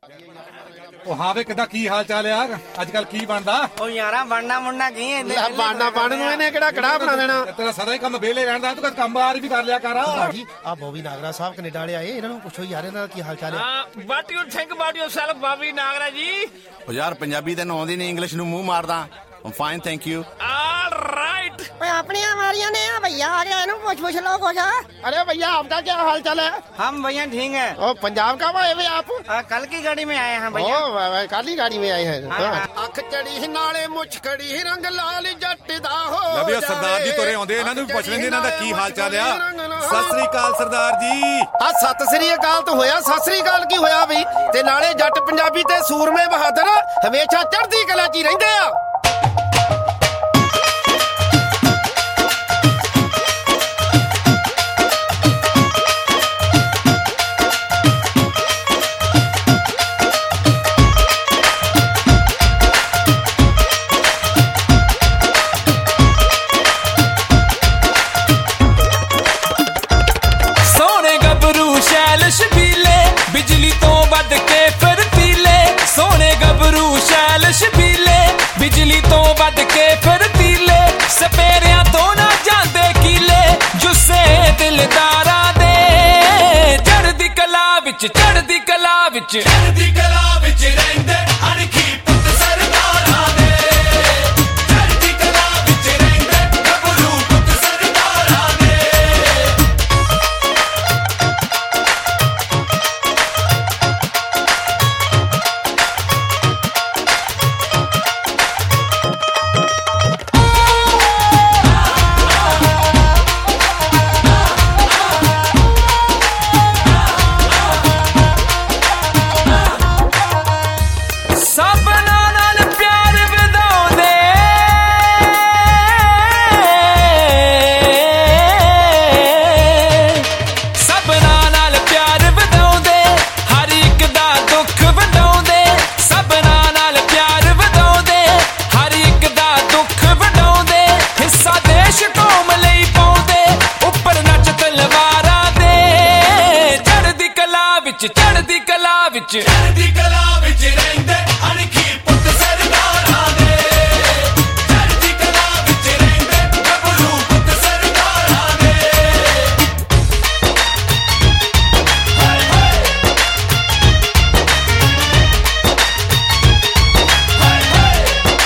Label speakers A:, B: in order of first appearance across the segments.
A: ਉਹ ਹਾਂ ਵੇ ਕਿੱਦਾਂ ਕੀ ਹਾਲ ਚਾਲ ਆ ਅੱਜ ਕੱਲ ਕੀ ਬਣਦਾ
B: ਉਹ ਯਾਰਾ ਬਣਨਾ ਮੁੰਨਾ ਕੀ
C: ਲੈ ਬਾਣਾ ਬਣ ਨੂੰ ਇਹਨੇ ਕਿਹੜਾ ਕੜਾ ਬਣਾ ਦੇਣਾ
A: ਤੇਰਾ ਸਦਾ ਹੀ ਕੰਮ ਵਿਹਲੇ ਰਹਿਣ ਦਾ ਤੂੰ ਕਦ ਕੰਮ ਬਾਹਰ ਵੀ ਕਰ ਲਿਆ ਕਰ
C: ਜੀ ਆ ਬੋਬੀ ਨਾਗਰਾ ਸਾਹਿਬ ਕੈਨੇਡਾ ਵਾਲੇ ਆਏ ਇਹਨਾਂ ਨੂੰ ਪੁੱਛੋ ਯਾਰ ਇਹਨਾਂ ਦਾ ਕੀ ਹਾਲ ਚਾਲ ਹੈ
B: what you think about yourself Bobby Nagra ji
D: ਉਹ ਯਾਰ ਪੰਜਾਬੀ ਤੈਨੂੰ ਆਉਂਦੀ ਨਹੀਂ ਇੰਗਲਿਸ਼ ਨੂੰ ਮੂੰਹ ਮਾਰਦਾ ਫਾਈਨ ਥੈਂਕ ਯੂ
B: ਆਲਰਾਈਟ
E: ਓਏ ਆਪਣੀਆਂ ਮਾਰੀਆਂ ਨੇ ਆ भैया आ गया इन्हों पूछ लो कुछ।
C: अरे भैया आपका क्या हाल चाल है?
B: हम भैया ठीक है।
C: ओ पंजाब का आए हुए आप?
B: कल की गाड़ी में आए हैं भैया।
C: ओ कल ही गाड़ी में आए हैं।
D: ਅੱਖ ਚੜੀ ਨਾਲੇ ਮੁੱਛ ਖੜੀ ਰੰਗ ਲਾਲ ਜੱਟ ਦਾ ਹੋ
A: ਲਵਿਓ ਸਰਦਾਰ ਜੀ ਤੁਰੇ ਆਉਂਦੇ ਇਹਨਾਂ ਨੂੰ ਵੀ ਪੁੱਛ ਲੈਂਦੇ ਇਹਨਾਂ ਦਾ ਕੀ ਹਾਲ ਚਾਲ ਆ। ਸਤਿ ਸ੍ਰੀ ਅਕਾਲ ਸਰਦਾਰ ਜੀ।
C: ਆ ਸਤਿ ਸ੍ਰੀ ਅਕਾਲ ਤਾਂ ਹੋਇਆ, ਸਤਿ ਸ੍ਰੀ ਅਕਾਲ ਕੀ ਹੋਇਆ ਵੀ? ਤੇ ਨਾਲੇ ਜੱਟ ਪੰਜਾਬੀ ਤੇ ਸੂਰਮੇ ਬਹਾਦਰ ਹਮੇਸ਼ਾ ਚੜ੍ਹਦੀ ਕਲਾ 'ਚ ਹੀ ਰਹਿੰਦੇ ਆ।
F: ਬਿਜਲੀ ਤੋਂ ਵੱਧ ਕੇ ਫਿਰ ਪੀਲੇ ਸੋਹਣੇ ਗੱਭਰੂ ਸ਼ੈਲ ਸ਼ਬੀਲੇ ਬਿਜਲੀ ਤੋਂ ਵੱਧ ਕੇ ਫਿਰ ਪੀਲੇ ਸਪੇਰਿਆਂ ਤੋਂ ਨਾ ਜਾਂਦੇ ਕੀਲੇ ਜੁੱਸੇ ਦਿਲਦਾਰਾਂ ਦੇ ਚੜ੍ਹਦੀ ਕਲਾ ਵਿੱਚ ਚੜ੍ਹਦੀ ਕਲਾ ਵਿੱਚ ਚੜ੍ਹਦੀ ਕਲਾ ਵਿੱਚ ਰਹਿੰਦੇ ਅਣਖੀ ਪੁੱਤ ਸਰਦਾਰਾਂ ਦੇ ਚੜ੍ਹਦੀ ਕਲਾ ਵਿੱਚ ਰਹਿੰਦੇ ਗੱਭਰੂ ਪੁੱਤ ਸਰਦਾਰਾਂ ਦੇ ਚੜ੍ਹਦੀ ਕਲਾ ਵਿੱਚ ਚੜ੍ਹਦੀ ਕਲਾ ਵਿੱਚ ਰਹਿੰਦੇ ਅਣਖੀ ਪੁੱਤ ਸਰਦਾਰਾਂ ਦੇ ਚੜ੍ਹਦੀ ਕਲਾ ਵਿੱਚ ਰਹਿੰਦੇ ਗੱਭਰੂ ਪੁੱਤ ਸਰਦਾਰਾਂ ਦੇ ਹਾਏ ਹਾਏ ਹਾਏ ਹਾਏ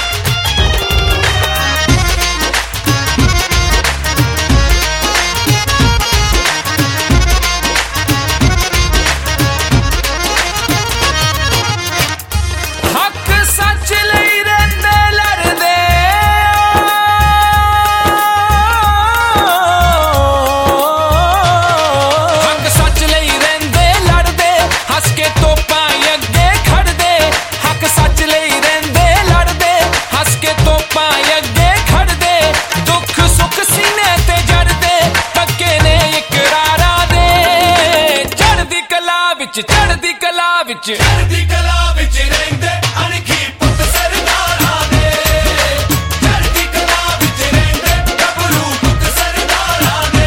F: ਚੜ੍ਹਦੀ ਕਲਾ ਵਿੱਚ ਚੜ੍ਹਦੀ ਕਲਾ ਵਿੱਚ ਰਹਿੰਦੇ ਅਣਖੀ ਪੁੱਤ ਸਰਦਾਰਾਂ ਦੇ ਚੜ੍ਹਦੀ ਕਲਾ ਵਿੱਚ ਰਹਿੰਦੇ ਗੱਭਰੂ ਪੁੱਤ ਸਰਦਾਰਾਂ ਦੇ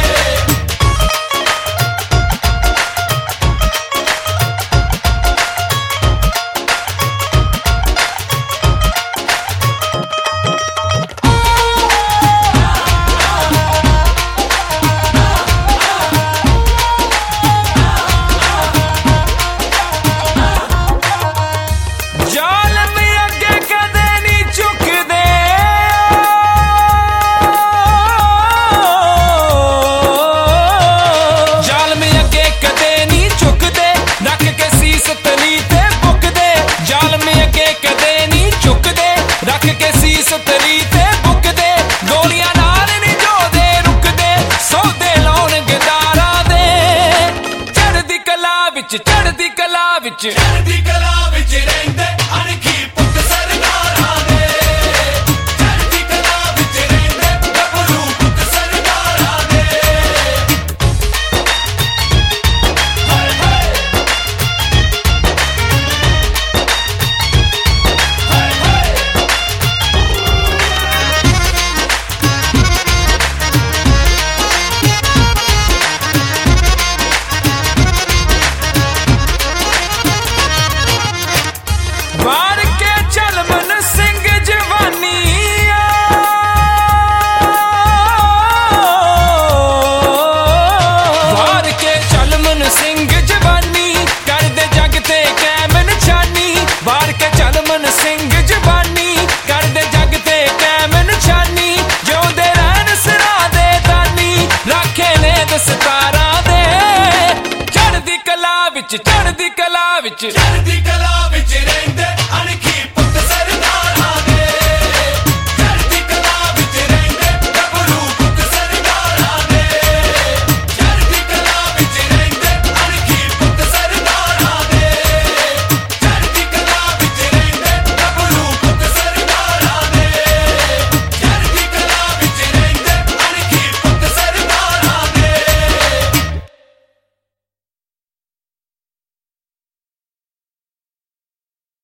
F: ਚੜ੍ਹਦੀ ਕਲਾ ਵਿੱਚ ਚੜ੍ਹਦੀ ਕਲਾ ਵਿੱਚ ਰਹਿੰਦੇ ਅਣਖੀ ਪੁੱਤ ਸਰਦਾਰਾਂ ਦੇ ਚੜ੍ਹਦੀ ਕਲਾ ਵਿੱਚ ਰਹਿੰਦੇ ਗੱਭਰੂ ਪੁੱਤ ਸਰਦਾਰਾਂ ਦੇ ਹਾਏ ਹਾਏ ਹਾਏ ਹਾਏ ਵਿੱਚ ਚੜ੍ਹਦੀ ਕਲਾ ਵਿੱਚ ਰਹਿੰਦੇ ਅਣਖੀ